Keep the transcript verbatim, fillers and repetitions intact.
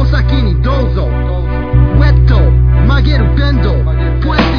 お先にどうぞウェット曲げるベンドプエッ